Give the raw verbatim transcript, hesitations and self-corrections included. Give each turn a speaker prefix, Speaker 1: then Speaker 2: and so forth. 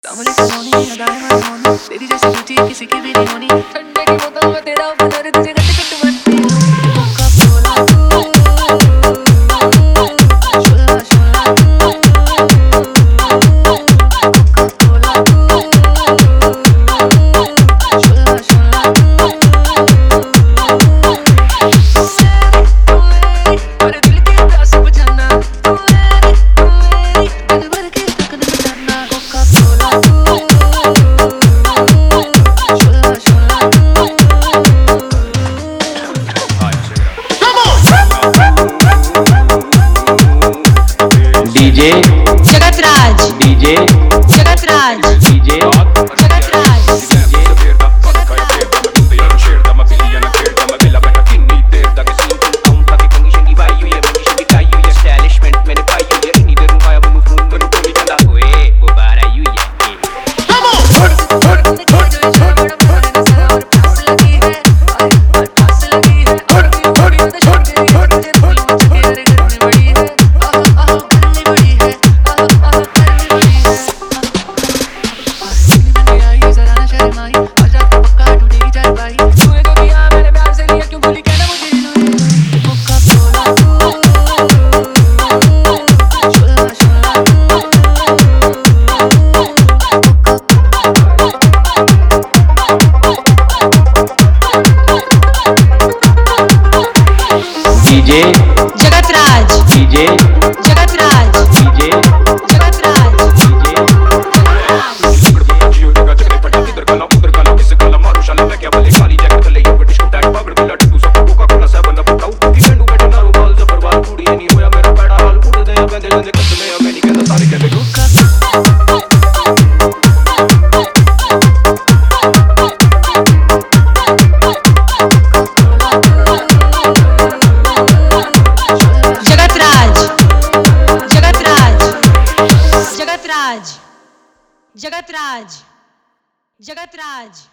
Speaker 1: कांवली सलोनी अदाएं मनमोनी तेरी जैसी ब्यूटी किसी की भी नहीं होनी। ठंडे की बोतल में तेरा बदन तुझे गट गट बनती कोका कोला शोला शोला कोका कोला शोला शोला मेरे दिल की प्यास बुझाना दिल भर के तक न जाना कोका कोला शोला शोला
Speaker 2: DJ
Speaker 3: Jagatraj
Speaker 2: DJ
Speaker 3: Jagatraj
Speaker 2: DJ
Speaker 3: Jagatraj
Speaker 2: DJ
Speaker 3: Jagatraj
Speaker 2: DJ
Speaker 3: Jagatraj
Speaker 2: DJ
Speaker 3: Jagatraj Jagatraj Jagatraj Jagatraj